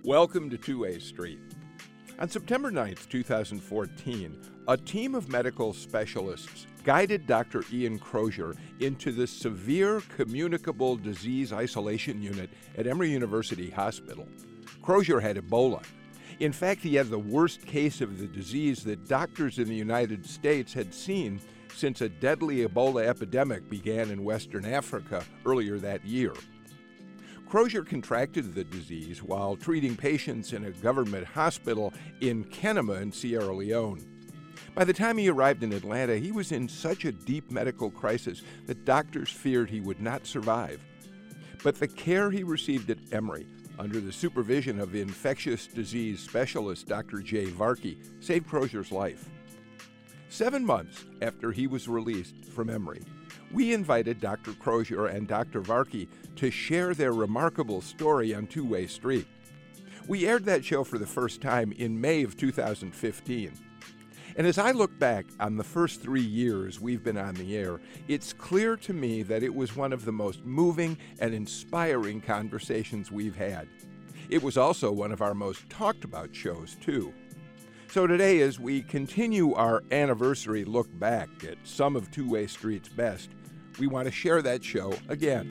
Welcome to Two-Way Street. On September 9th, 2014, a team of medical specialists guided Dr. Ian Crozier into the Severe Communicable Disease Isolation Unit at Emory University Hospital. Crozier had Ebola. In fact, he had the worst case of the disease that doctors in the United States had seen since a deadly Ebola epidemic began in Western Africa earlier that year. Crozier contracted the disease while treating patients in a government hospital in Kenema in Sierra Leone. By the time he arrived in Atlanta, he was in such a deep medical crisis that doctors feared he would not survive. But the care he received at Emory, under the supervision of infectious disease specialist Dr. Jay Varkey, saved Crozier's life. 7 months after he was released from Emory, we invited Dr. Crozier and Dr. Varkey to share their remarkable story on Two-Way Street. We aired that show for the first time in May of 2015. And as I look back on the first 3 years we've been on the air, it's clear to me that it was one of the most moving and inspiring conversations we've had. It was also one of our most talked about shows, too. So today, as we continue our anniversary look back at some of Two-Way Street's best, we want to share that show again.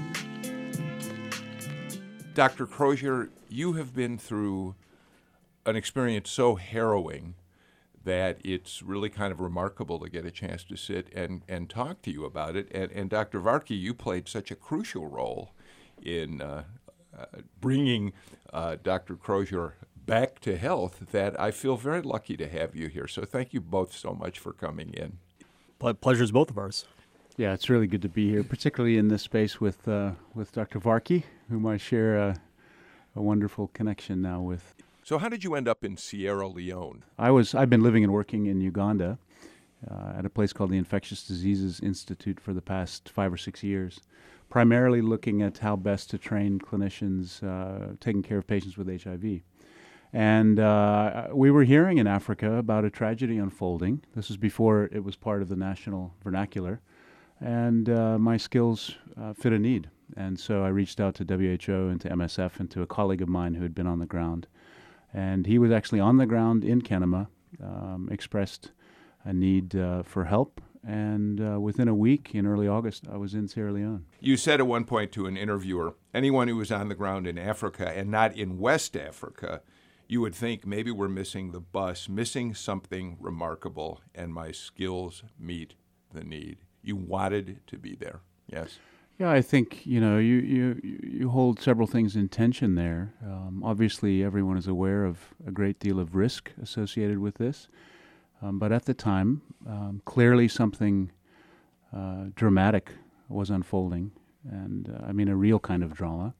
Dr. Crozier, you have been through an experience so harrowing that it's really kind of remarkable to get a chance to sit and talk to you about it. And Dr. Varkey, you played such a crucial role in bringing Dr. Crozier back to health that I feel very lucky to have you here. So thank you both so much for coming in. Pleasure's both of ours. Yeah, it's really good to be here, particularly in this space with Dr. Varkey, whom I share a wonderful connection now with. So how did you end up in Sierra Leone? I've been living and working in Uganda at a place called the Infectious Diseases Institute for the past 5 or 6 years, primarily looking at how best to train clinicians taking care of patients with HIV. And we were hearing in Africa about a tragedy unfolding. This was before it was part of the national vernacular. And my skills fit a need. And so I reached out to WHO and to MSF and to a colleague of mine who had been on the ground. And he was actually on the ground in Kenema, expressed a need for help. And within a week, in early August, I was in Sierra Leone. You said at one point to an interviewer, anyone who was on the ground in Africa and not in West Africa, you would think maybe we're missing the bus, missing something remarkable, and my skills meet the need. You wanted to be there, yes? Yeah, I think, you hold several things in tension there. Obviously, everyone is aware of a great deal of risk associated with this. But at the time, clearly something dramatic was unfolding, and a real kind of drama.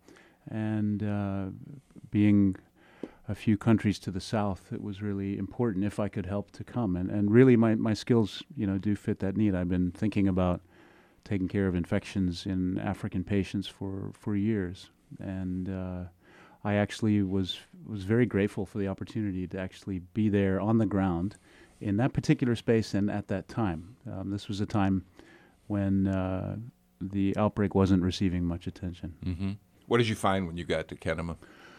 And being a few countries to the south, it was really important if I could help to come. And really my skills, do fit that need. I've been thinking about taking care of infections in African patients for years. And I actually was very grateful for the opportunity to actually be there on the ground in that particular space and at that time. This was a time when the outbreak wasn't receiving much attention. Mm-hmm. What did you find when you got to Kenema?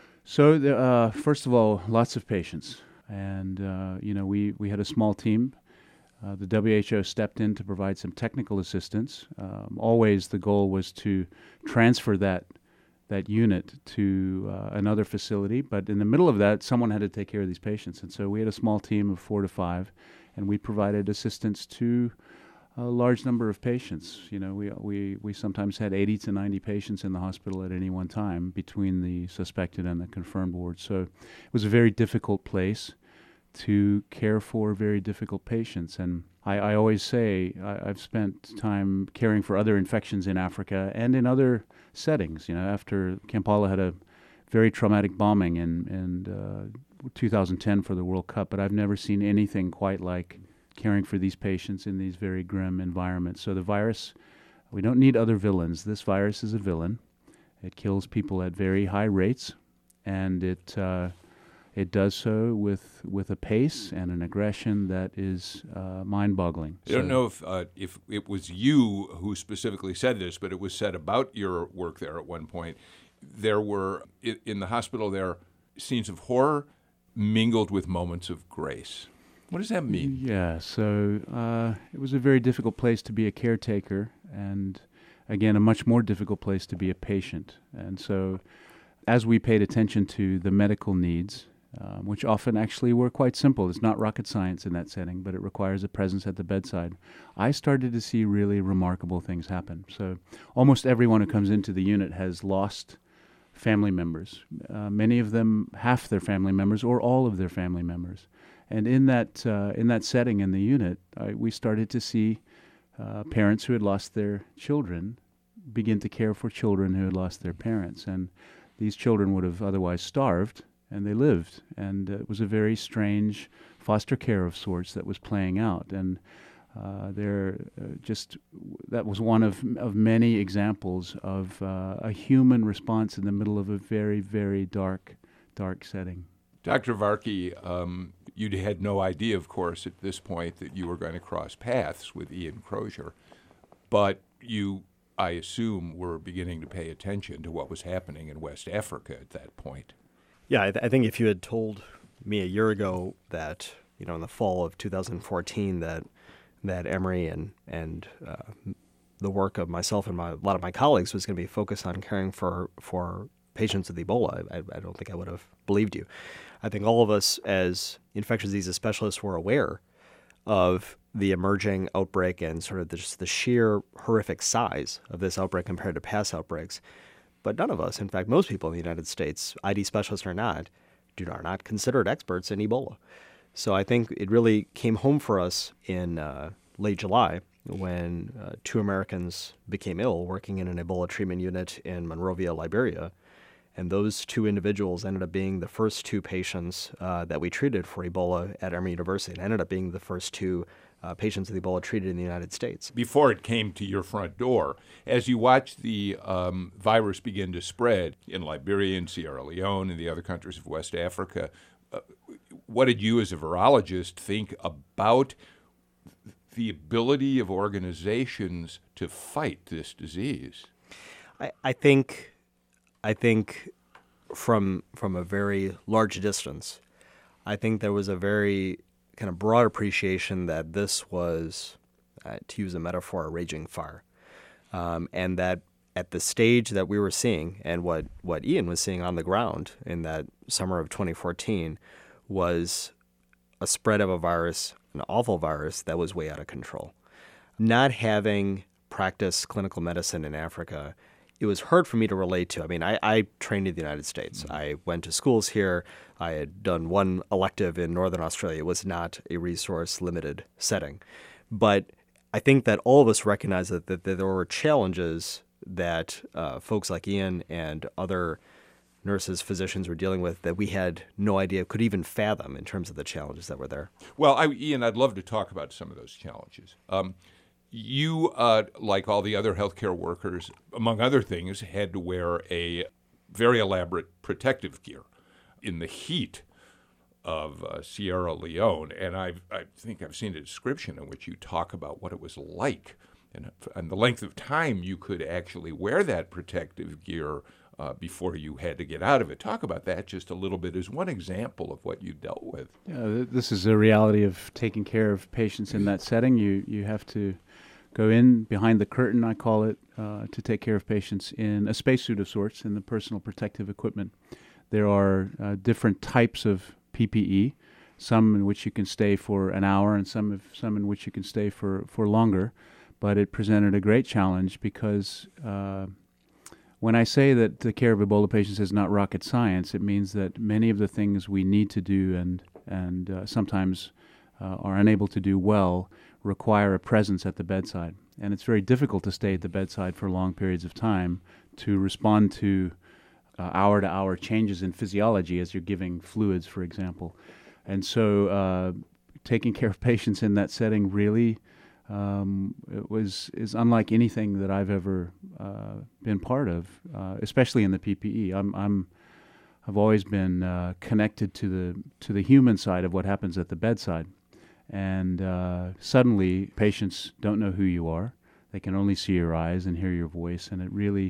So, first of all, lots of patients. And, we had a small team. The WHO stepped in to provide some technical assistance. Always the goal was to transfer that unit to another facility. But in the middle of that, someone had to take care of these patients. And so we had a small team of 4 to 5, and we provided assistance to a large number of patients. We sometimes had 80 to 90 patients in the hospital at any one time between the suspected and the confirmed ward. So it was a very difficult place to care for very difficult patients. And I always say I've spent time caring for other infections in Africa and in other settings. After Kampala had a very traumatic bombing in 2010 for the World Cup, but I've never seen anything quite like caring for these patients in these very grim environments. So the virus, we don't need other villains. This virus is a villain. It kills people at very high rates, and it does so with a pace and an aggression that is mind-boggling. I don't know if it was you who specifically said this, but it was said about your work there at one point. There were, in the hospital there, scenes of horror mingled with moments of grace. What does that mean? Yeah, so it was a very difficult place to be a caretaker, and again, a much more difficult place to be a patient. And so as we paid attention to the medical needs, which often actually were quite simple, it's not rocket science in that setting, but it requires a presence at the bedside, I started to see really remarkable things happen. So almost everyone who comes into the unit has lost family members, many of them half their family members or all of their family members. And in that setting in the unit, we started to see parents who had lost their children begin to care for children who had lost their parents. And these children would have otherwise starved, and they lived. And it was a very strange foster care of sorts that was playing out. And that was one of many examples of a human response in the middle of a very, very dark setting. Dr. Varkey, you had no idea, of course, at this point that you were going to cross paths with Ian Crozier, but you, I assume, were beginning to pay attention to what was happening in West Africa at that point. Yeah, I think if you had told me a year ago that, in the fall of 2014 that Emory and the work of myself and a lot of my colleagues was going to be focused on caring for patients with Ebola, I don't think I would have believed you. I think all of us as infectious diseases specialists were aware of the emerging outbreak and sort of just the sheer horrific size of this outbreak compared to past outbreaks. But none of us, in fact, most people in the United States, ID specialists or not, are not considered experts in Ebola. So I think it really came home for us in late July when 2 Americans became ill working in an Ebola treatment unit in Monrovia, Liberia. And those 2 individuals ended up being the first 2 patients that we treated for Ebola at Emory University, and ended up being the first 2 patients with Ebola treated in the United States. Before it came to your front door, as you watched the virus begin to spread in Liberia and Sierra Leone and the other countries of West Africa, what did you as a virologist think about the ability of organizations to fight this disease? I think from a very large distance, I think there was a very kind of broad appreciation that this was, to use a metaphor, a raging fire. And that at the stage that we were seeing and what Ian was seeing on the ground in that summer of 2014 was a spread of a virus, an awful virus that was way out of control. Not having practiced clinical medicine in Africa, it was hard for me to relate to. I mean, I trained in the United States. I went to schools here. I had done one elective in Northern Australia. It was not a resource-limited setting. But I think that all of us recognize that there were challenges that folks like Ian and other nurses, physicians were dealing with that we had no idea could even fathom in terms of the challenges that were there. Well, Ian, I'd love to talk about some of those challenges. You, like all the other healthcare workers, among other things, had to wear a very elaborate protective gear in the heat of Sierra Leone. And I think I've seen a description in which you talk about what it was like and the length of time you could actually wear that protective gear before you had to get out of it. Talk about that just a little bit as one example of what you dealt with. Yeah, this is a reality of taking care of patients in that setting. You have to go in behind the curtain, I call it, to take care of patients in a spacesuit of sorts, in the personal protective equipment. There are different types of PPE, some in which you can stay for an hour and some in which you can stay for longer. But it presented a great challenge because when I say that the care of Ebola patients is not rocket science, it means that many of the things we need to do and sometimes are unable to do well require a presence at the bedside. And it's very difficult to stay at the bedside for long periods of time to respond to hour-to-hour changes in physiology as you're giving fluids, for example. And so taking care of patients in that setting really is unlike anything that I've ever been part of, especially in the PPE. I've always been connected to the human side of what happens at the bedside. And suddenly, patients don't know who you are. They can only see your eyes and hear your voice, and it really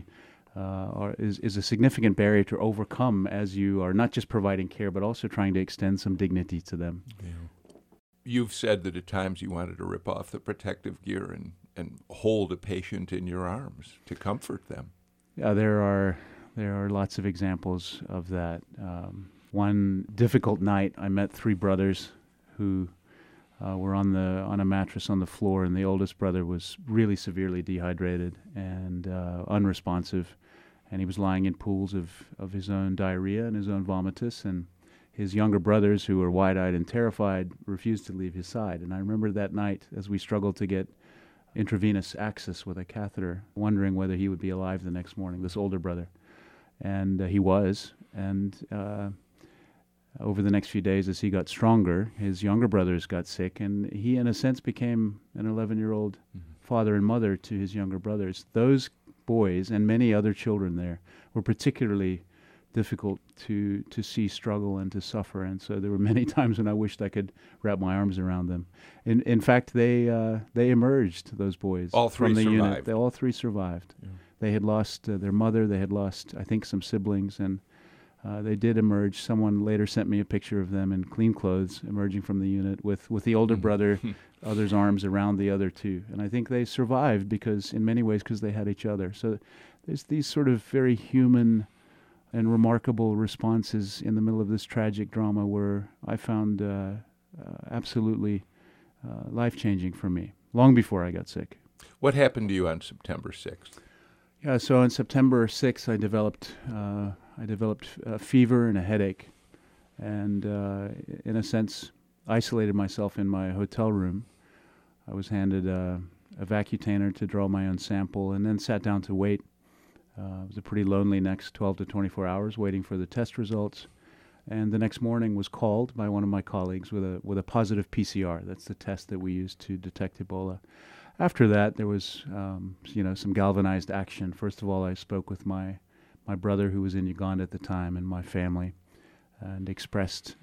is a significant barrier to overcome as you are not just providing care, but also trying to extend some dignity to them. Yeah. You've said that at times you wanted to rip off the protective gear and hold a patient in your arms to comfort them. Yeah, there are lots of examples of that. One difficult night, I met three brothers who were on a mattress on the floor, and the oldest brother was really severely dehydrated and unresponsive, and he was lying in pools of his own diarrhea and his own vomitus, and his younger brothers, who were wide-eyed and terrified, refused to leave his side. And I remember that night as we struggled to get intravenous access with a catheter, wondering whether he would be alive the next morning, this older brother. And he was. And over the next few days, as he got stronger, his younger brothers got sick, and he, in a sense, became an 11-year-old father and mother to his younger brothers. Those boys and many other children there were particularly difficult to see struggle and to suffer, and so there were many times when I wished I could wrap my arms around them. In fact, they emerged, those boys, all three from the survived. unit. All three survived. Yeah. They had lost their mother. They had lost, I think, some siblings, and they did emerge. Someone later sent me a picture of them in clean clothes emerging from the unit with the older brother, other's arms around the other two. And I think they survived because, in many ways, because they had each other. So there's these sort of very human and remarkable responses in the middle of this tragic drama were, I found, absolutely life-changing for me, long before I got sick. What happened to you on September 6th? Yeah, so on September 6th, I developed a fever and a headache, and in a sense, isolated myself in my hotel room. I was handed a Vacutainer to draw my own sample, and then sat down to wait. It was a pretty lonely next 12 to 24 hours waiting for the test results. And the next morning was called by one of my colleagues with a positive PCR. That's the test that we use to detect Ebola. After that, there was some galvanized action. First of all, I spoke with my brother, who was in Uganda at the time, and my family, and expressed,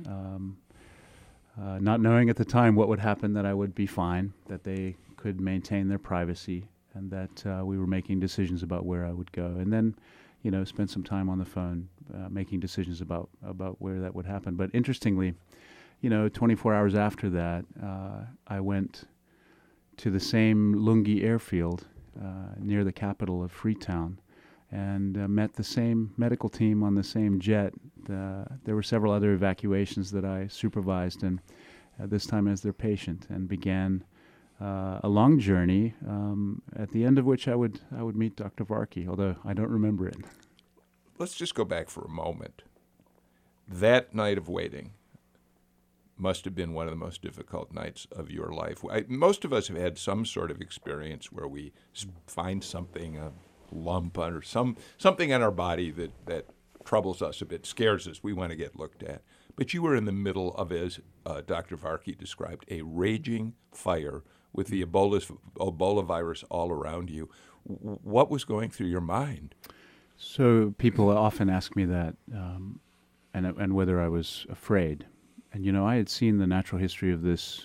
not knowing at the time what would happen, that I would be fine, that they could maintain their privacy, and that we were making decisions about where I would go. And then, spent some time on the phone making decisions about where that would happen. But interestingly, 24 hours after that, I went to the same Lungi airfield near the capital of Freetown, and met the same medical team on the same jet. There were several other evacuations that I supervised, and this time as their patient, and began a long journey, at the end of which I would meet Dr. Varkey, although I don't remember it. Let's just go back for a moment. That night of waiting must have been one of the most difficult nights of your life. Most of us have had some sort of experience where we find something, a lump or something in our body that troubles us a bit, scares us. We want to get looked at. But you were in the middle of, as Dr. Varkey described, a raging fire with the Ebola virus all around you. What was going through your mind? So people often ask me that, and whether I was afraid. And I had seen the natural history of this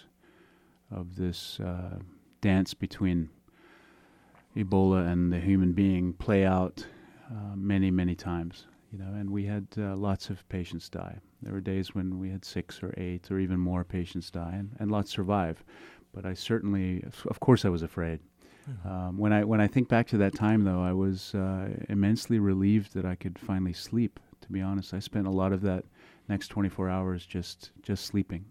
dance between Ebola and the human being play out many, many times. And we had lots of patients die. There were days when we had 6 or 8 or even more patients die, and lots survive. But I certainly, of course, I was afraid. When I think back to that time, though, I was immensely relieved that I could finally sleep. To be honest, I spent a lot of that next 24 hours just sleeping.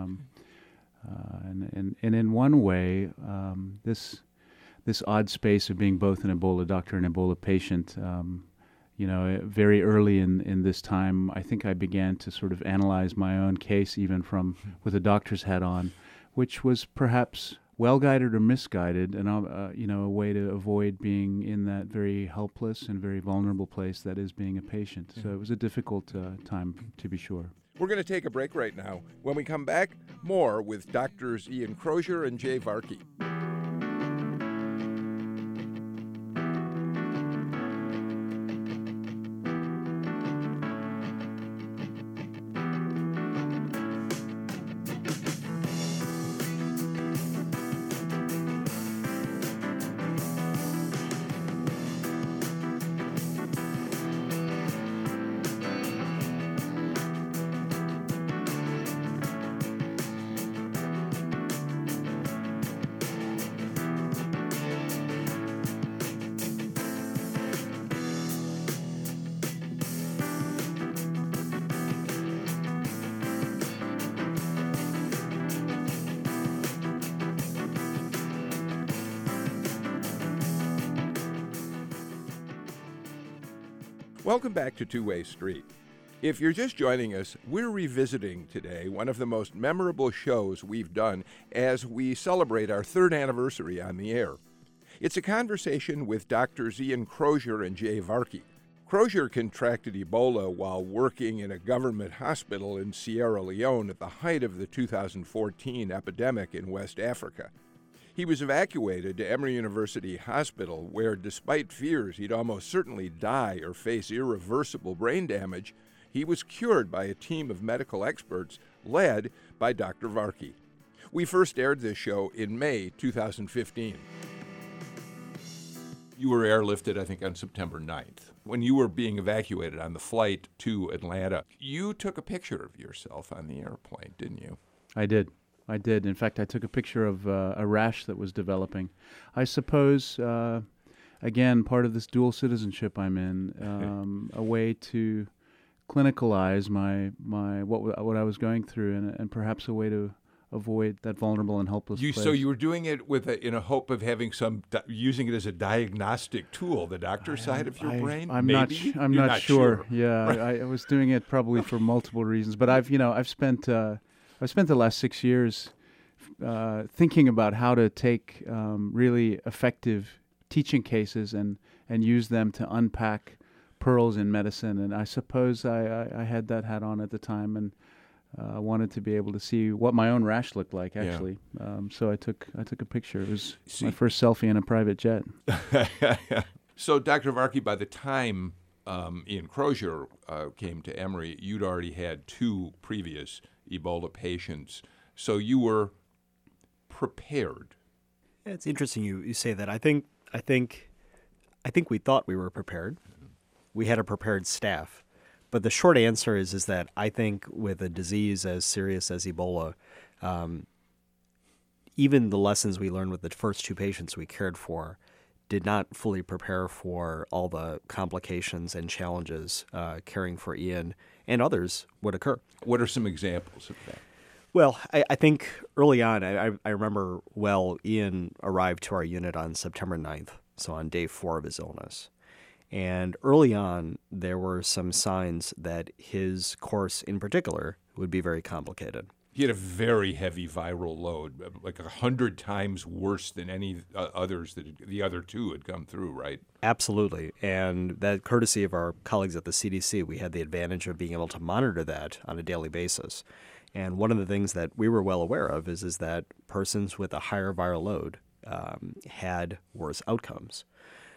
And in one way, this odd space of being both an Ebola doctor and Ebola patient, very early in this time, I think I began to sort of analyze my own case, even with a doctor's hat on, which was perhaps well-guided or misguided, and a way to avoid being in that very helpless and very vulnerable place that is being a patient. So it was a difficult time, to be sure. We're going to take a break right now. When we come back, more with Drs. Ian Crozier and Jay Varkey. Welcome back to Two-Way Street. If you're just joining us, we're revisiting today one of the most memorable shows we've done as we celebrate our third anniversary on the air. It's a conversation with Drs. Ian Crozier and Jay Varkey. Crozier contracted Ebola while working in a government hospital in Sierra Leone at the height of the 2014 epidemic in West Africa. He was evacuated to Emory University Hospital, where, despite fears he'd almost certainly die or face irreversible brain damage, he was cured by a team of medical experts led by Dr. Varkey. We first aired this show in May 2015. You were airlifted, I think, on September 9th. When you were being evacuated on the flight to Atlanta, you took a picture of yourself on the airplane, didn't you? I did. In fact, I took a picture of a rash that was developing. I suppose, again, part of this dual citizenship I'm in, a way to clinicalize what I was going through, and perhaps a way to avoid that vulnerable and helpless place. So you were doing it in a hope of having using it as a diagnostic tool, the doctor side of your brain. I'm not sure. Yeah, I was doing it probably for multiple reasons, but I've spent the last 6 years thinking about how to take really effective teaching cases and use them to unpack pearls in medicine. And I suppose I had that hat on at the time, and wanted to be able to see what my own rash looked like, actually. Yeah. So I took a picture. It was my first selfie in a private jet. So, Dr. Varkey, by the time Ian Crozier came to Emory, you'd already had 2 previous Ebola patients. So you were prepared. Yeah, it's interesting you say that. I think we thought we were prepared. We had a prepared staff. But the short answer is that I think with a disease as serious as Ebola, even the lessons we learned with the first 2 patients we cared for did not fully prepare for all the complications and challenges caring for Ian and others would occur. What are some examples of that? Well, I think early on, I remember Ian arrived to our unit on September 9th, so on day 4 of his illness. And early on, there were some signs that his course in particular would be very complicated. He had a very heavy viral load, like 100 times worse than any others that the other 2 had come through, right? Absolutely. And that courtesy of our colleagues at the CDC, we had the advantage of being able to monitor that on a daily basis. And one of the things that we were well aware of is that persons with a higher viral load had worse outcomes.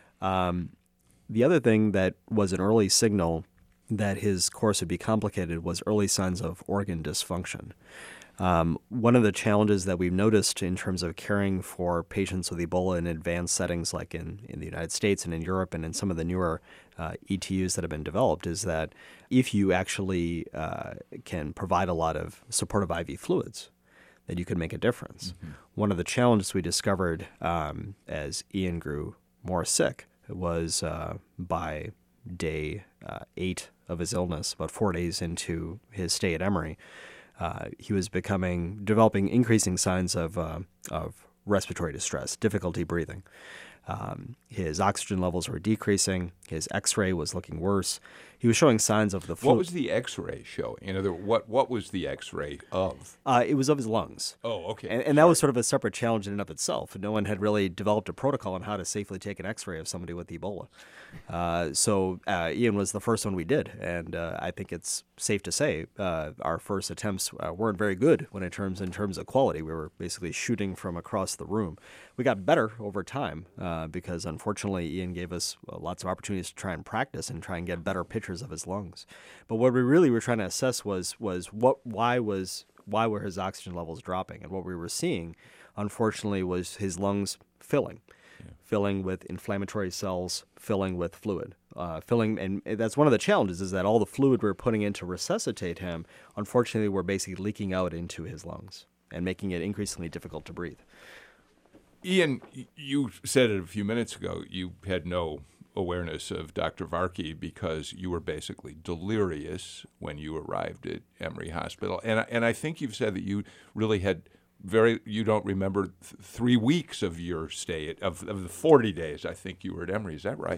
The other thing that was an early signal that his course would be complicated was early signs of organ dysfunction. One of the challenges that we've noticed in terms of caring for patients with Ebola in advanced settings like in the United States and in Europe and in some of the newer ETUs that have been developed is that if you actually can provide a lot of supportive IV fluids, that you can make a difference. Mm-hmm. One of the challenges we discovered as Ian grew more sick was by day 8 of his illness, about 4 days into his stay at Emory, he was developing increasing signs of respiratory distress, difficulty breathing. His oxygen levels were decreasing. His X-ray was looking worse. He was showing signs of the flu. What was the X-ray showing? In other words, what was the X-ray of? It was of his lungs. Oh, okay. And that was sort of a separate challenge in and of itself. No one had really developed a protocol on how to safely take an X-ray of somebody with Ebola. So Ian was the first one we did, and I think it's safe to say our first attempts weren't very good in terms of quality. We were basically shooting from across the room. We got better over time because, unfortunately, Ian gave us lots of opportunities to try and practice and try and get better pictures of his lungs. But what we really were trying to assess was why were his oxygen levels dropping? And what we were seeing, unfortunately, was his lungs filling with inflammatory cells, filling with fluid, and that's one of the challenges is that all the fluid we're putting in to resuscitate him, unfortunately, we're basically leaking out into his lungs and making it increasingly difficult to breathe. Ian, you said it a few minutes ago, you had no awareness of Dr. Varkey because you were basically delirious when you arrived at Emory Hospital. And I think you've said that you really had you don't remember 3 weeks of your stay, of the 40 days I think you were at Emory. Is that right?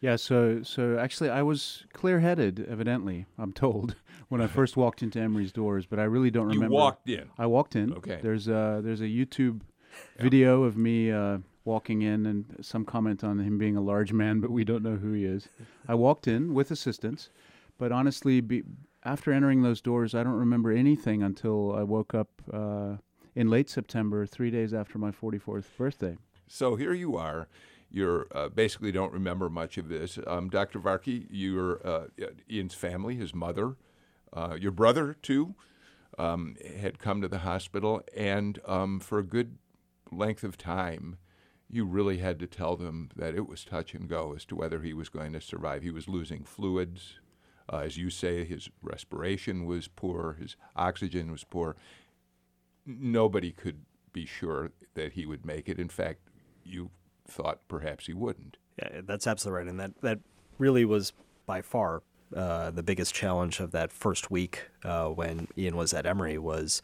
Yeah, so actually I was clear-headed, evidently, I'm told, when I first walked into Emory's doors, but I really don't remember. You walked in. I walked in. Okay. There's a YouTube video of me walking in and some comment on him being a large man, but we don't know who he is. I walked in with assistance, but honestly, after entering those doors, I don't remember anything until I woke up in late September, 3 days after my 44th birthday. So here you are. You basically don't remember much of this. Dr. Varkey, you're Ian's family, his mother, your brother, too, had come to the hospital. And for a good length of time, you really had to tell them that it was touch and go as to whether he was going to survive. He was losing fluids. As you say, his respiration was poor. His oxygen was poor. Nobody could be sure that he would make it. In fact, you thought perhaps he wouldn't. Yeah, that's absolutely right. And that really was by far the biggest challenge of that first week when Ian was at Emory was,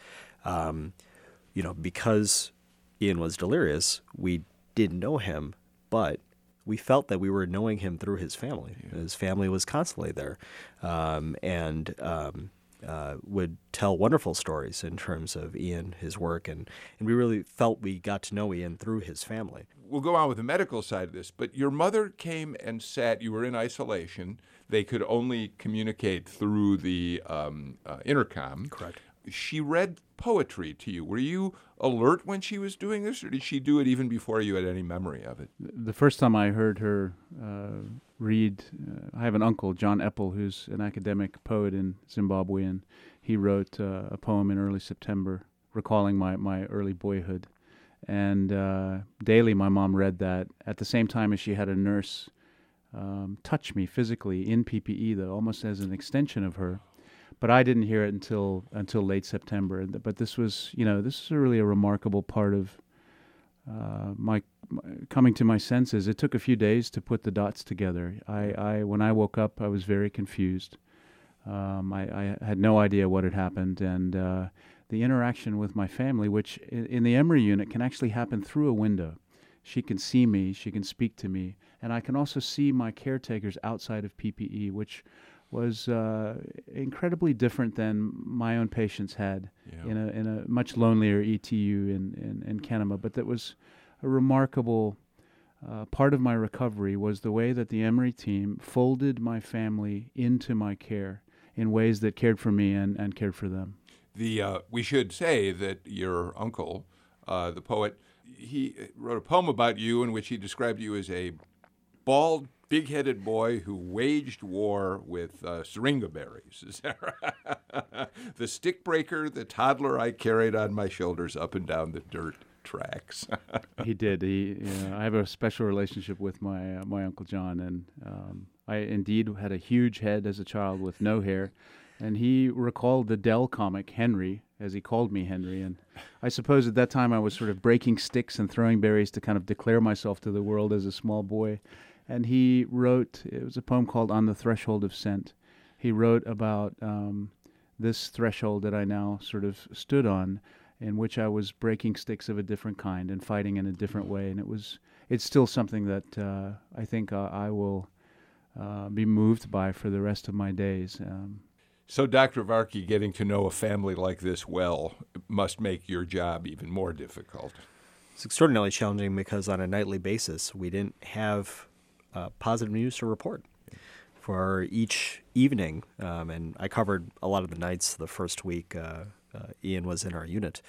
because Ian was delirious, we didn't know him, but we felt that we were knowing him through his family. Yeah. His family was constantly there and would tell wonderful stories in terms of Ian, his work, and we really felt we got to know Ian through his family. We'll go on with the medical side of this, but your mother came and sat. You were in isolation. They could only communicate through the intercom. Correct. She read poetry to you. Were you alert when she was doing this, or did she do it even before you had any memory of it? The first time I heard her read, I have an uncle, John Eppel, who's an academic poet in Zimbabwe, and he wrote a poem in early September recalling my early boyhood. And daily my mom read that at the same time as she had a nurse touch me physically in PPE, though, almost as an extension of her. But I didn't hear it until late September. But this was really a remarkable part of my coming to my senses. It took a few days to put the dots together. When I woke up, I was very confused. I had no idea what had happened, and the interaction with my family, which in the Emory unit can actually happen through a window. She can see me, she can speak to me, and I can also see my caretakers outside of PPE, which was incredibly different than my own patients had in a much lonelier ETU in Kenema. But that was a remarkable part of my recovery was the way that the Emory team folded my family into my care in ways that cared for me and cared for them. We should say that your uncle, the poet, he wrote a poem about you in which he described you as a bald, big-headed boy who waged war with syringa berries. Is that right? The stick breaker, the toddler I carried on my shoulders up and down the dirt tracks. He did. I have a special relationship with my Uncle John, and I indeed had a huge head as a child with no hair. And he recalled the Dell comic, Henry, as he called me Henry. And I suppose at that time I was sort of breaking sticks and throwing berries to kind of declare myself to the world as a small boy. And he wrote, it was a poem called On the Threshold of Scent. He wrote about this threshold that I now sort of stood on, in which I was breaking sticks of a different kind and fighting in a different way. And it's still something that I think I will be moved by for the rest of my days. So, Dr. Varkey, getting to know a family like this well must make your job even more difficult. It's extraordinarily challenging because on a nightly basis, we didn't have positive news to report. For each evening, and I covered a lot of the nights the first week Ian was in our unit,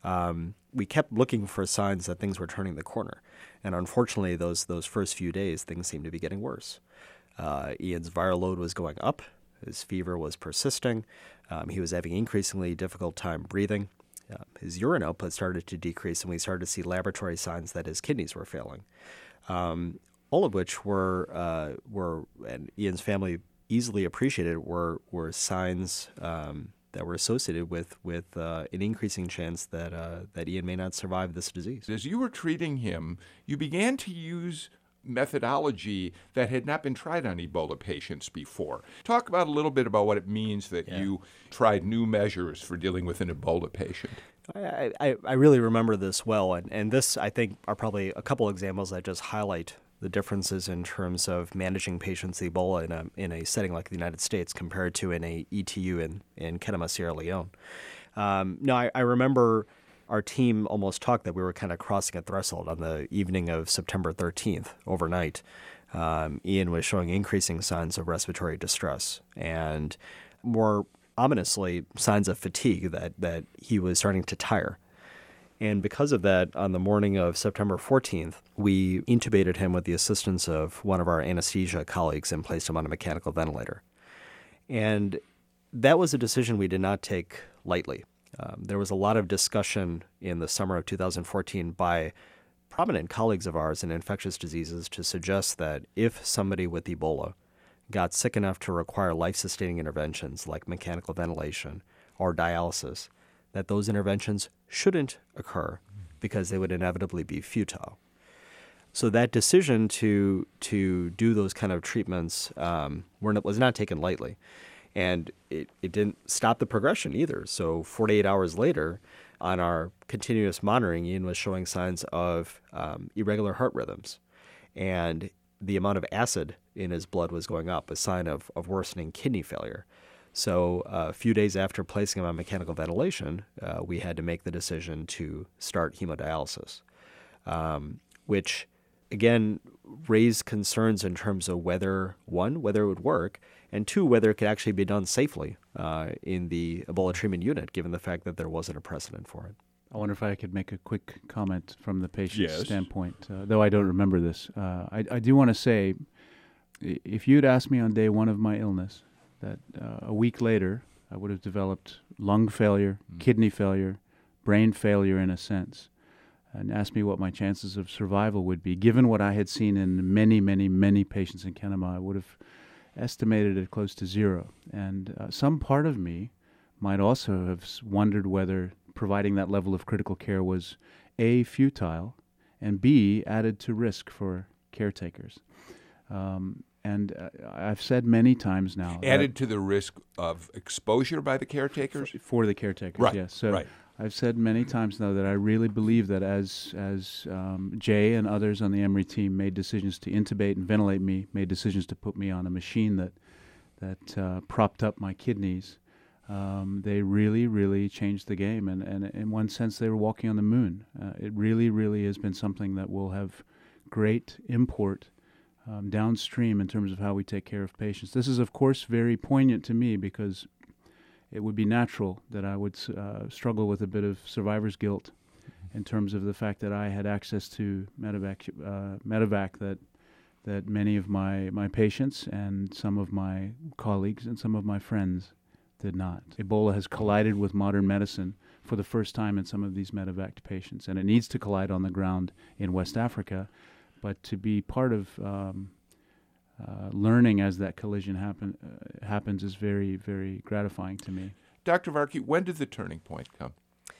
we kept looking for signs that things were turning the corner. And unfortunately, those first few days, things seemed to be getting worse. Ian's viral load was going up. His fever was persisting. He was having increasingly difficult time breathing. His urine output started to decrease, and we started to see laboratory signs that his kidneys were failing. All of which were and Ian's family easily appreciated, were signs that were associated with an increasing chance that Ian may not survive this disease. As you were treating him, you began to use methodology that had not been tried on Ebola patients before. Talk about a little bit about what it means that you tried new measures for dealing with an Ebola patient. I really remember this well, and this, I think, are probably a couple examples that just highlight the differences in terms of managing patients with Ebola in a setting like the United States compared to in a ETU in Kenema, Sierra Leone. No, I remember our team almost talked that we were kind of crossing a threshold on the evening of September 13th, overnight. Ian was showing increasing signs of respiratory distress and more ominously signs of fatigue, that he was starting to tire. And because of that, on the morning of September 14th, we intubated him with the assistance of one of our anesthesia colleagues and placed him on a mechanical ventilator. And that was a decision we did not take lightly. There was a lot of discussion in the summer of 2014 by prominent colleagues of ours in infectious diseases to suggest that if somebody with Ebola got sick enough to require life-sustaining interventions like mechanical ventilation or dialysis, that those interventions shouldn't occur because they would inevitably be futile. So that decision to do those kind of treatments was not taken lightly. And it didn't stop the progression either. So 48 hours later, on our continuous monitoring, Ian was showing signs of irregular heart rhythms. And the amount of acid in his blood was going up, a sign of worsening kidney failure. So a few days after placing him on mechanical ventilation, we had to make the decision to start hemodialysis, which, again, raised concerns in terms of whether it would work, and two, whether it could actually be done safely in the Ebola treatment unit, given the fact that there wasn't a precedent for it. I wonder if I could make a quick comment from the patient's standpoint, though I don't remember this. I do want to say, if you'd asked me on day one of my illness that a week later I would have developed lung failure, kidney failure, brain failure in a sense, and asked me what my chances of survival would be, given what I had seen in many, many, many patients in Kenema, I would have estimated it close to zero. And some part of me might also have wondered whether providing that level of critical care was A, futile, and B, added to risk for caretakers. And I've said many times now. Added to the risk of exposure by the caretakers? For the caretakers, right, yes. So right. I've said many times now that I really believe that as Jay and others on the Emory team made decisions to intubate and ventilate me, made decisions to put me on a machine that propped up my kidneys, they really, really changed the game. And in one sense, they were walking on the moon. It really, really has been something that will have great import downstream in terms of how we take care of patients. This is, of course, very poignant to me because it would be natural that I would struggle with a bit of survivor's guilt in terms of the fact that I had access to medevac that many of my patients and some of my colleagues and some of my friends did not. Ebola has collided with modern medicine for the first time in some of these medevac patients, and it needs to collide on the ground in West Africa. But to be part of learning as that collision happens is very, very gratifying to me. Dr. Varkey, when did the turning point come?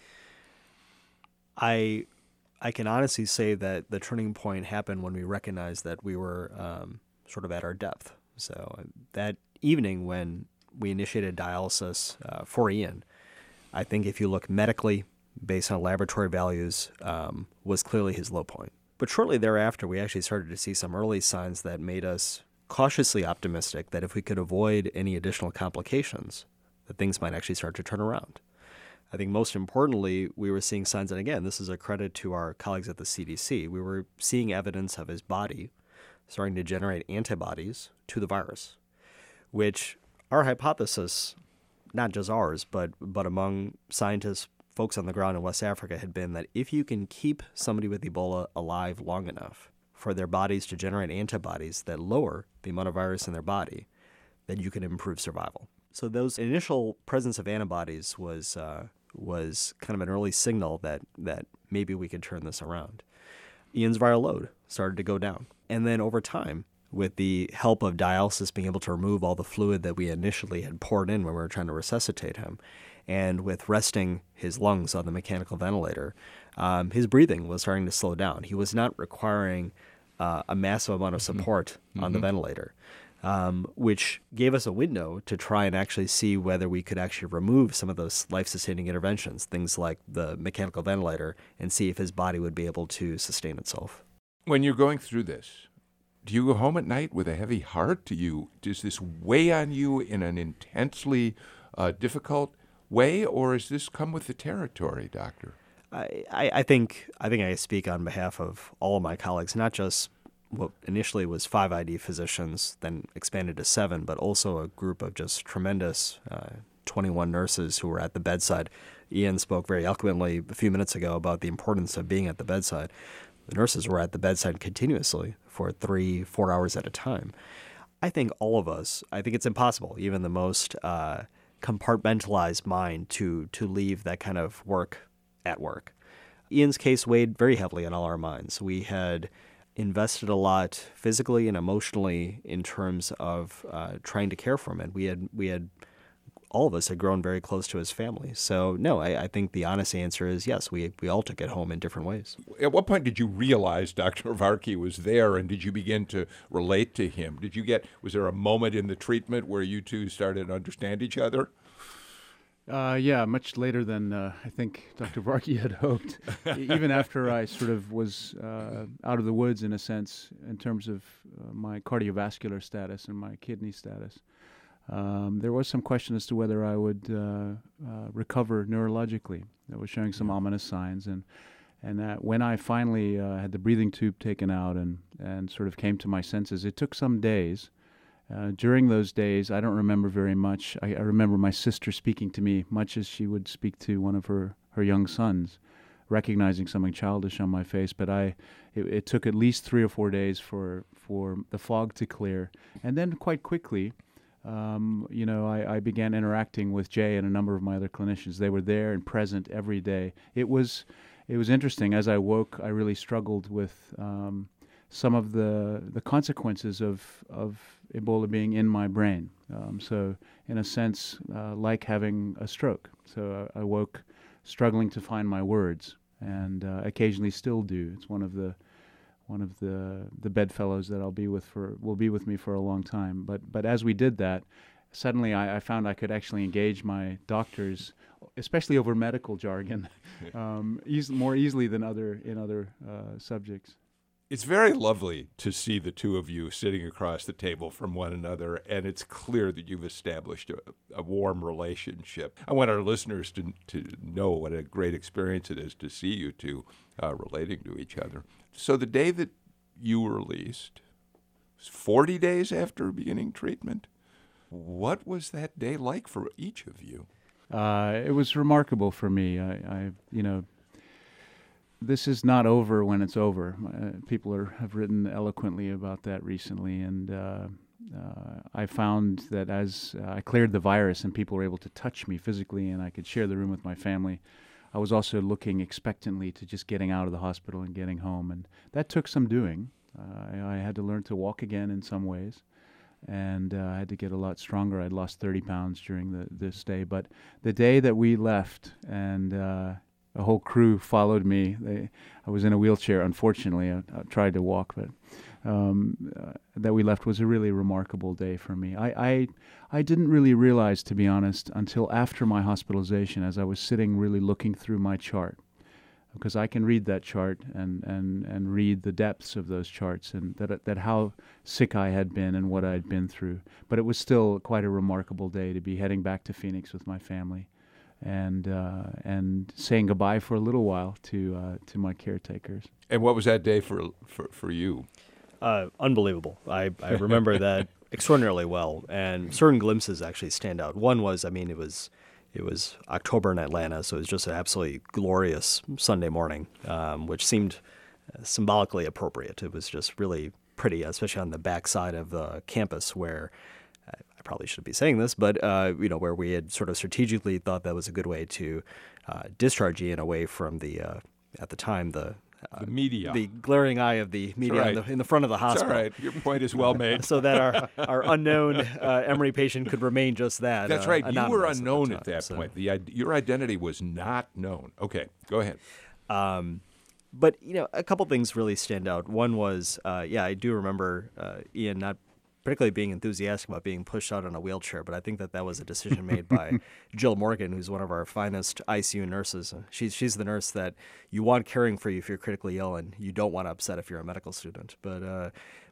I can honestly say that the turning point happened when we recognized that we were sort of at our depth. So that evening when we initiated dialysis for Ian, I think if you look medically, based on laboratory values, was clearly his low point. But shortly thereafter, we actually started to see some early signs that made us cautiously optimistic that if we could avoid any additional complications, that things might actually start to turn around. I think most importantly, we were seeing signs, and again, this is a credit to our colleagues at the CDC, we were seeing evidence of his body starting to generate antibodies to the virus, which our hypothesis, not just ours, but among scientists, folks on the ground in West Africa, had been that if you can keep somebody with Ebola alive long enough for their bodies to generate antibodies that lower the amount of virus in their body, then you can improve survival. So those initial presence of antibodies was kind of an early signal that maybe we could turn this around. Ian's viral load started to go down. And then over time, with the help of dialysis being able to remove all the fluid that we initially had poured in when we were trying to resuscitate him, and with resting his lungs on the mechanical ventilator, his breathing was starting to slow down. He was not requiring a massive amount of support on the ventilator, which gave us a window to try and actually see whether we could actually remove some of those life-sustaining interventions, things like the mechanical ventilator, and see if his body would be able to sustain itself. When you're going through this, Do you go home at night with a heavy heart? Does this weigh on you in an intensely difficult way, or does this come with the territory, Doctor? I think I speak on behalf of all of my colleagues, not just what initially was 5 ID physicians, then expanded to 7, but also a group of just tremendous 21 nurses who were at the bedside. Ian spoke very eloquently a few minutes ago about the importance of being at the bedside. The nurses were at the bedside continuously for 3-4 hours at a time. I think all of us, I think it's impossible, even the most compartmentalized mind, to leave that kind of work at work. Ian's case weighed very heavily on all our minds. We had invested a lot physically and emotionally in terms of trying to care for him. And we had all of us had grown very close to his family. So no, I think the honest answer is yes, we all took it home in different ways. At what point did you realize Dr. Varkey was there, and did you begin to relate to him? Was there a moment in the treatment where you two started to understand each other? Yeah, much later than I think Dr. Varkey had hoped. Even after I sort of was out of the woods, in a sense, in terms of my cardiovascular status and my kidney status, there was some question as to whether I would recover neurologically. That was showing some ominous signs, and that when I finally had the breathing tube taken out and sort of came to my senses, it took some days. During those days, I don't remember very much. I remember my sister speaking to me much as she would speak to one of her young sons, recognizing something childish on my face. But it took at least 3 or 4 days for the fog to clear. And then quite quickly, I began interacting with Jay and a number of my other clinicians. They were there and present every day. It was interesting. As I woke, I really struggled with some of the consequences of Ebola being in my brain. So in a sense, like having a stroke. So I woke struggling to find my words, and occasionally still do. It's one of the bedfellows that will be with me for a long time. But as we did that, suddenly I found I could actually engage my doctors, especially over medical jargon, more easily than in other subjects. It's very lovely to see the two of you sitting across the table from one another, and it's clear that you've established a warm relationship. I want our listeners to know what a great experience it is to see you two relating to each other. So the day that you were released was 40 days after beginning treatment. What was that day like for each of you? It was remarkable for me. This is not over when it's over. People have written eloquently about that recently, and I found that as I cleared the virus and people were able to touch me physically and I could share the room with my family, I was also looking expectantly to just getting out of the hospital and getting home, and that took some doing. I had to learn to walk again in some ways, and I had to get a lot stronger. I'd lost 30 pounds during this stay, but the day that we left and a whole crew followed me. I was in a wheelchair, unfortunately. I tried to walk, but that we left was a really remarkable day for me. I didn't really realize, to be honest, until after my hospitalization, as I was sitting really looking through my chart, because I can read that chart and read the depths of those charts, and that how sick I had been and what I had been through. But it was still quite a remarkable day to be heading back to Phoenix with my family, and saying goodbye for a little while to my caretakers. And what was that day for you? Unbelievable. I remember that extraordinarily well, and certain glimpses actually stand out. One was, it was October in Atlanta, so it was just an absolutely glorious Sunday morning, which seemed symbolically appropriate. It was just really pretty, especially on the backside of the campus where I probably shouldn't be saying this, but where we had sort of strategically thought that was a good way to discharge Ian away from at the time, the media, the glaring eye of the media right. in the front of the hospital. That's all right. Your point is well made. So that our unknown Emory patient could remain just that. That's right. You were unknown at that point. Your identity was not known. Okay, go ahead. But a couple things really stand out. One was, I do remember Ian not particularly being enthusiastic about being pushed out in a wheelchair, but I think that was a decision made by Jill Morgan, who's one of our finest ICU nurses. She's the nurse that you want caring for you if you're critically ill, and you don't want to upset if you're a medical student. But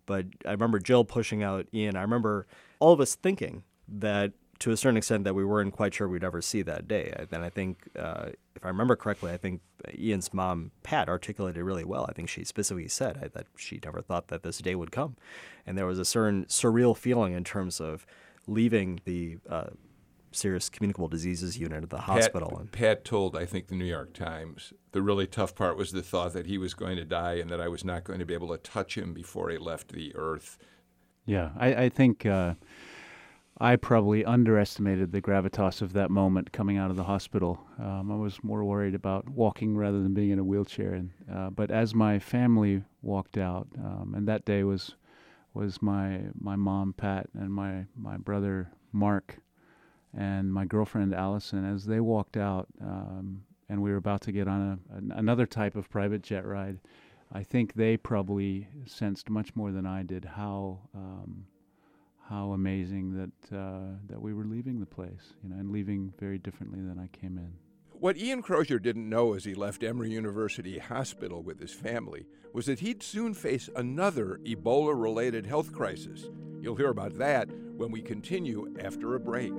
But I remember Jill pushing out Ian. I remember all of us thinking that, to a certain extent, that we weren't quite sure we'd ever see that day. And I think, if I remember correctly, I think Ian's mom, Pat, articulated really well. I think she specifically said that she never thought that this day would come. And there was a certain surreal feeling in terms of leaving the serious communicable diseases unit at the hospital. Pat told, I think, the New York Times, the really tough part was the thought that he was going to die and that I was not going to be able to touch him before he left the earth. Yeah, I think I probably underestimated the gravitas of that moment coming out of the hospital. I was more worried about walking rather than being in a wheelchair. But as my family walked out, and that day was my mom, Pat, and my brother, Mark, and my girlfriend, Allison, as they walked out, and we were about to get on another type of private jet ride, I think they probably sensed much more than I did how amazing that we were leaving the place, and leaving very differently than I came in. What Ian Crozier didn't know as he left Emory University Hospital with his family was that he'd soon face another Ebola-related health crisis. You'll hear about that when we continue after a break.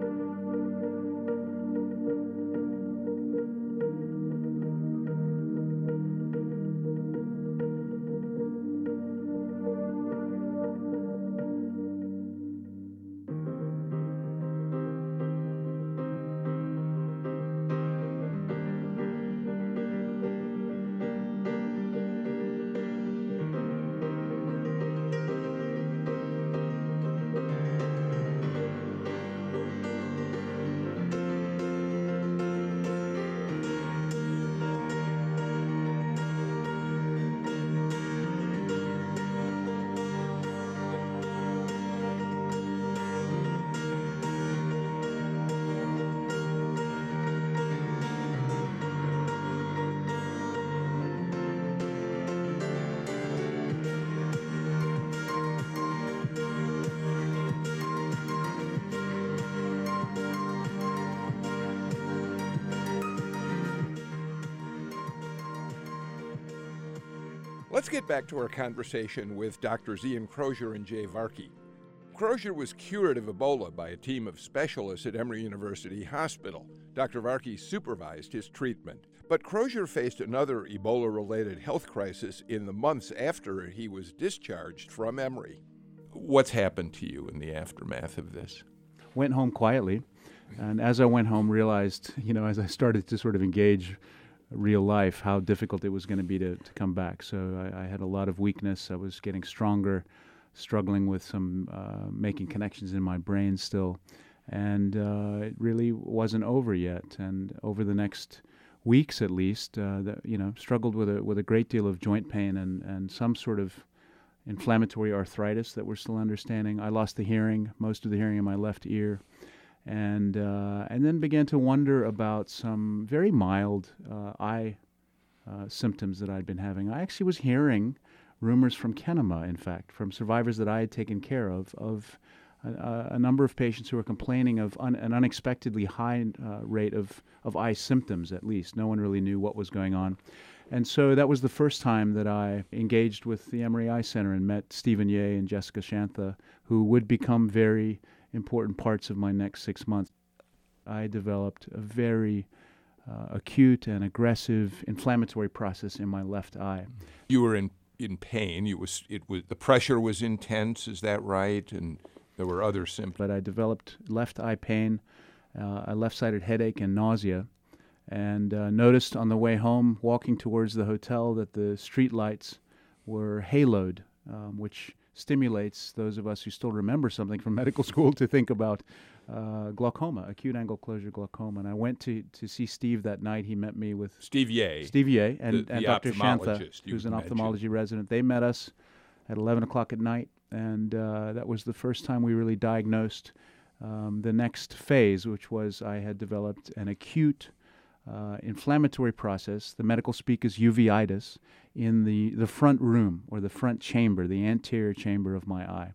Let's get back to our conversation with Drs. Ian Crozier and Jay Varkey. Crozier was cured of Ebola by a team of specialists at Emory University Hospital. Dr. Varkey supervised his treatment. But Crozier faced another Ebola-related health crisis in the months after he was discharged from Emory. What's happened to you in the aftermath of this? Went home quietly, and as I went home, realized, as I started to sort of engage real life, how difficult it was going to be to come back. So I had a lot of weakness. I was getting stronger, struggling with some making connections in my brain still, and it really wasn't over yet. And over the next weeks, at least, struggled with a great deal of joint pain and some sort of inflammatory arthritis that we're still understanding. I lost most of the hearing in my left ear. And then began to wonder about some very mild eye symptoms that I'd been having. I actually was hearing rumors from Kenema, in fact, from survivors that I had taken care of a number of patients who were complaining of an unexpectedly high rate of eye symptoms, at least. No one really knew what was going on. And so that was the first time that I engaged with the Emory Eye Center and met Stephen Yeh and Jessica Shantha, who would become very important parts of my next 6 months. I developed a very acute and aggressive inflammatory process in my left eye. You were in pain. The pressure was intense. Is that right? And there were other symptoms. But I developed left eye pain, a left-sided headache, and nausea. And noticed on the way home, walking towards the hotel, that the street lights were haloed, which stimulates those of us who still remember something from medical school to think about glaucoma, acute angle closure glaucoma. And I went to see Steve that night. He met me with Steve Yeh and Dr. Shantha, who's an ophthalmology resident. They met us at 11 o'clock at night, and that was the first time we really diagnosed the next phase, which was I had developed an acute inflammatory process, the medical speak is uveitis, in the front room or the front chamber, the anterior chamber of my eye.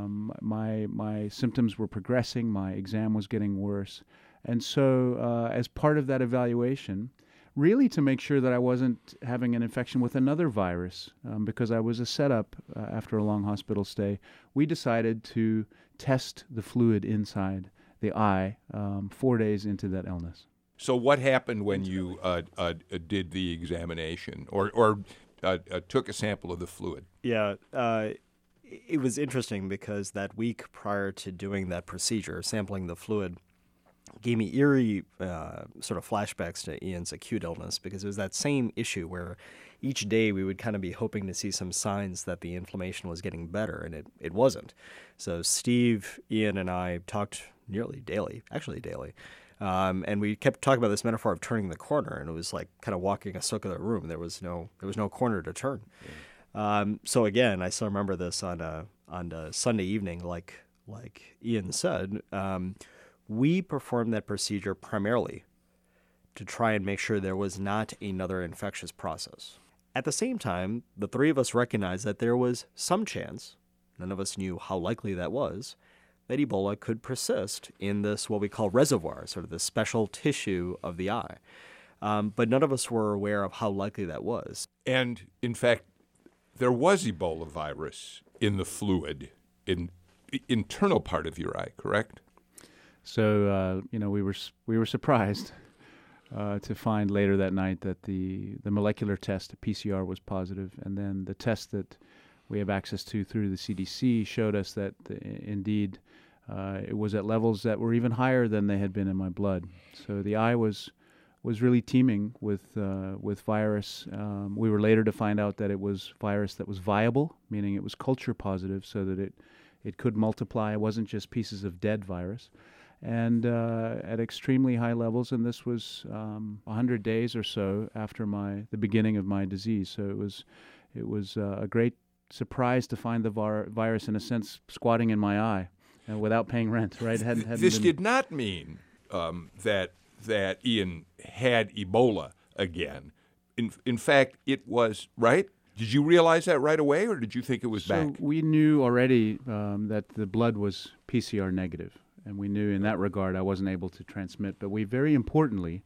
My symptoms were progressing, my exam was getting worse, and so as part of that evaluation, really to make sure that I wasn't having an infection with another virus, because I was a setup after a long hospital stay. We decided to test the fluid inside the eye 4 days into that illness. So what happened when you did the examination or took a sample of the fluid? Yeah, it was interesting because that week prior to doing that procedure, sampling the fluid, gave me eerie sort of flashbacks to Ian's acute illness, because it was that same issue where each day we would kind of be hoping to see some signs that the inflammation was getting better, and it wasn't. So Steve, Ian, and I talked nearly daily, actually daily, and we kept talking about this metaphor of turning the corner, and it was like kind of walking a circular room. There was no corner to turn. Yeah. So again, I still remember this on a Sunday evening, like Ian said. We performed that procedure primarily to try and make sure there was not another infectious process. At the same time, the three of us recognized that there was some chance, none of us knew how likely that was, that Ebola could persist in this, what we call reservoir, sort of the special tissue of the eye. But none of us were aware of how likely that was. And in fact, there was Ebola virus in the fluid, in the internal part of your eye, correct? So we were surprised to find later that night that the molecular test, the PCR, was positive, and then the test that we have access to through the CDC showed us that indeed it was at levels that were even higher than they had been in my blood. So the eye was really teeming with virus. We were later to find out that it was virus that was viable, meaning it was culture positive, so that it could multiply. It wasn't just pieces of dead virus. And at extremely high levels, and this was 100 days or so after the beginning of my disease. So it was a great surprise to find the virus, in a sense, squatting in my eye without paying rent. Right? This did not mean that Ian had Ebola again. In fact, it was, right? Did you realize that right away, or did you think it was back? So we knew already that the blood was PCR negative. And we knew in that regard I wasn't able to transmit. But we very importantly,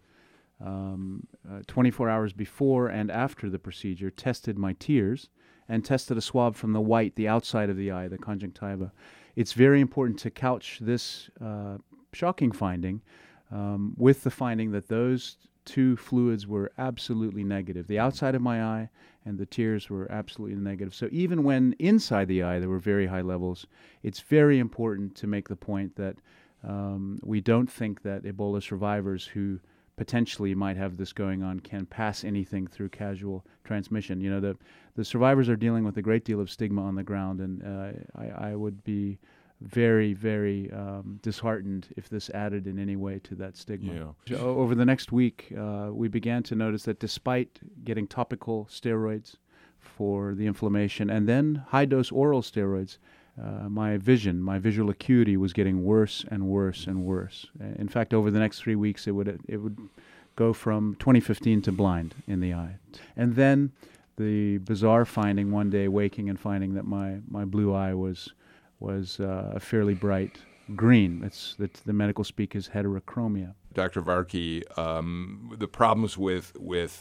24 hours before and after the procedure, tested my tears and tested a swab from the white, the outside of the eye, the conjunctiva. It's very important to couch this shocking finding with the finding that those two fluids were absolutely negative. The outside of my eye and the tears were absolutely negative. So even when inside the eye there were very high levels, it's very important to make the point that we don't think that Ebola survivors who potentially might have this going on can pass anything through casual transmission. You know, the survivors are dealing with a great deal of stigma on the ground, and I would be very, very disheartened if this added in any way to that stigma. Yeah. So over the next week, we began to notice that despite getting topical steroids for the inflammation and then high-dose oral steroids, my visual acuity was getting worse and worse and worse. In fact, over the next 3 weeks, it would go from 20/15 to blind in the eye. And then the bizarre finding one day, waking and finding that my blue eye was a fairly bright green. The medical speak is heterochromia. Dr. Varkey, the problems with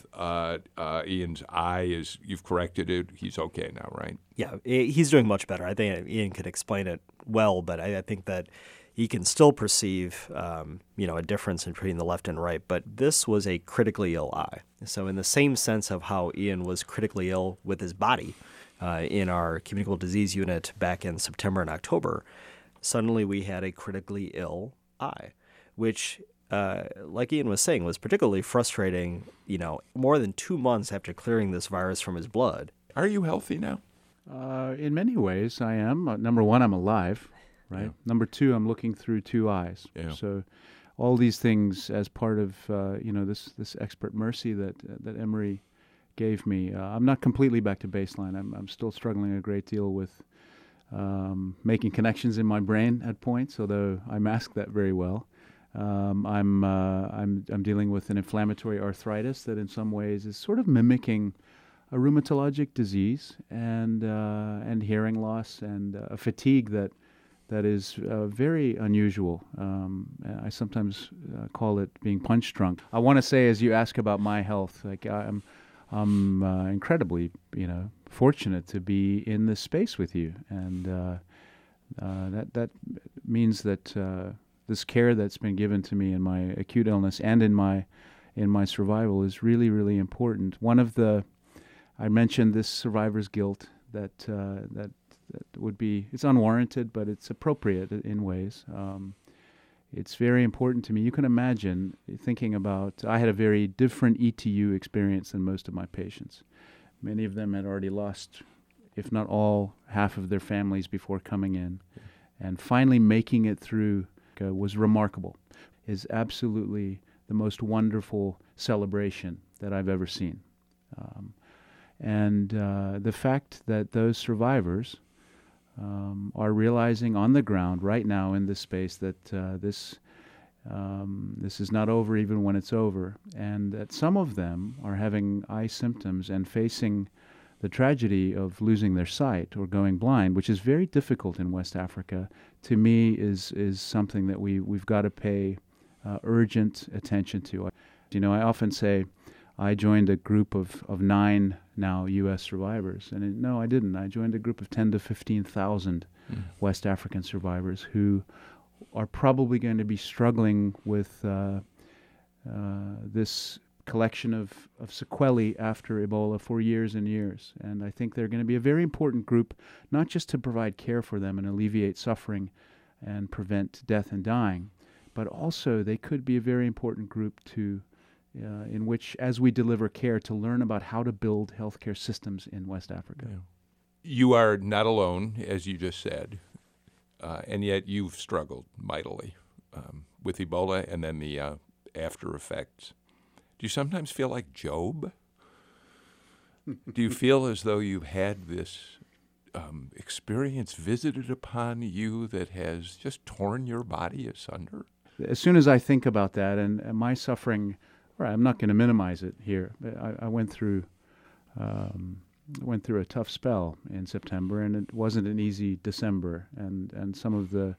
Ian's eye is you've corrected it. He's okay now, right? Yeah, he's doing much better. I think Ian could explain it well, but I think that he can still perceive a difference between the left and right. But this was a critically ill eye. So in the same sense of how Ian was critically ill with his body in our communicable disease unit back in September and October, suddenly we had a critically ill eye, which, like Ian was saying, was particularly frustrating, more than 2 months after clearing this virus from his blood. Are you healthy now? In many ways, I am. Number one, I'm alive, right? Yeah. Number two, I'm looking through two eyes. Yeah. So all these things as part of, this expert mercy that Emory gave me. I'm not completely back to baseline. I'm still struggling a great deal with making connections in my brain at points, although I mask that very well. I'm dealing with an inflammatory arthritis that in some ways is sort of mimicking a rheumatologic disease, and hearing loss, and a fatigue that that is very unusual. I sometimes call it being punch drunk. I want to say, as you ask about my health, like I'm incredibly, fortunate to be in this space with you, and that means that this care that's been given to me in my acute illness and in my survival is really, really important. I mentioned this survivor's guilt that would be, it's unwarranted, but it's appropriate in ways. It's very important to me. You can imagine thinking about, I had a very different ETU experience than most of my patients. Many of them had already lost, if not all, half of their families before coming in. And finally making it through was remarkable. Is absolutely the most wonderful celebration that I've ever seen. And the fact that those survivors are realizing on the ground right now in this space that this is not over even when it's over, and that some of them are having eye symptoms and facing the tragedy of losing their sight or going blind, which is very difficult in West Africa, to me is something that we've got to pay urgent attention to. I often say I joined a group of 9 now U.S. survivors. And no, I didn't. I joined a group of 10 to 15,000 West African survivors who are probably going to be struggling with this collection of sequelae after Ebola for years and years. And I think they're going to be a very important group, not just to provide care for them and alleviate suffering and prevent death and dying, but also they could be a very important group to in which, as we deliver care, to learn about how to build healthcare systems in West Africa. Yeah. You are not alone, as you just said, and yet you've struggled mightily with Ebola and then the after effects. Do you sometimes feel like Job? Do you feel as though you've had this experience visited upon you that has just torn your body asunder? As soon as I think about that, and my suffering, I'm not going to minimize it here. I went through a tough spell in September, and it wasn't an easy December. And some of the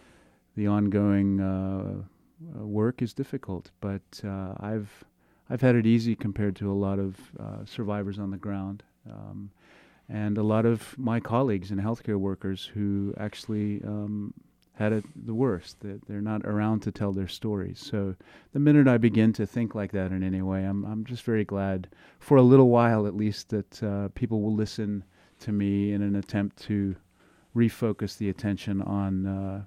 ongoing work is difficult, but I've had it easy compared to a lot of survivors on the ground, and a lot of my colleagues and healthcare workers who actually had it the worst, that they're not around to tell their stories. So the minute I begin to think like that in any way, I'm just very glad, for a little while at least, that people will listen to me in an attempt to refocus the attention on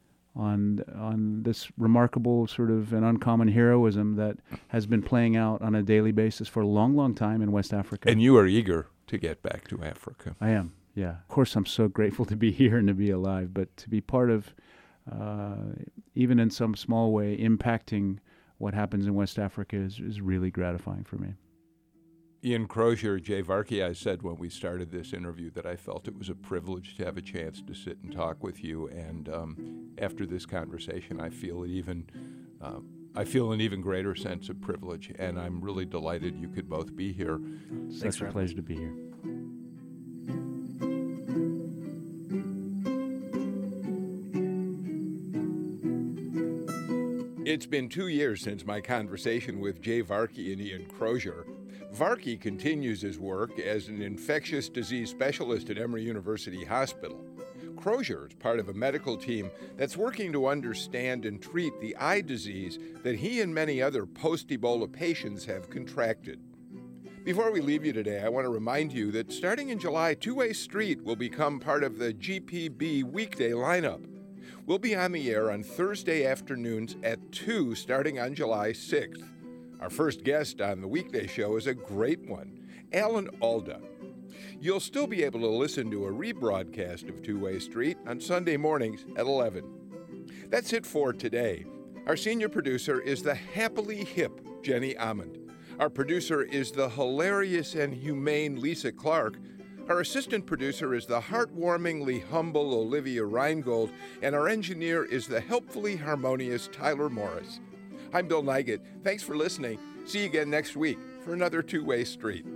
this remarkable sort of an uncommon heroism that has been playing out on a daily basis for a long, long time in West Africa. And you are eager to get back to Africa. I am, yeah. Of course, I'm so grateful to be here and to be alive, but to be part of, even in some small way, impacting what happens in West Africa is really gratifying for me. Ian Crozier, Jay Varkey, I said when we started this interview that I felt it was a privilege to have a chance to sit and talk with you. And after this conversation, I feel an even greater sense of privilege. And I'm really delighted you could both be here. It's a pleasure to be here. It's been 2 years since my conversation with Jay Varkey and Ian Crozier. Varkey continues his work as an infectious disease specialist at Emory University Hospital. Crozier is part of a medical team that's working to understand and treat the eye disease that he and many other post-Ebola patients have contracted. Before we leave you today, I want to remind you that starting in July, Two-Way Street will become part of the GPB weekday lineup. We'll be on the air on Thursday afternoons at 2 starting on July 6th. Our first guest on the weekday show is a great one, Alan Alda. You'll still be able to listen to a rebroadcast of Two-Way Street on Sunday mornings at 11. That's it for today. Our senior producer is the happily hip Jenny Amond. Our producer is the hilarious and humane Lisa Clark. Our assistant producer is the heartwarmingly humble Olivia Reingold, and our engineer is the helpfully harmonious Tyler Morris. I'm Bill Nygett. Thanks for listening. See you again next week for another Two-Way Street.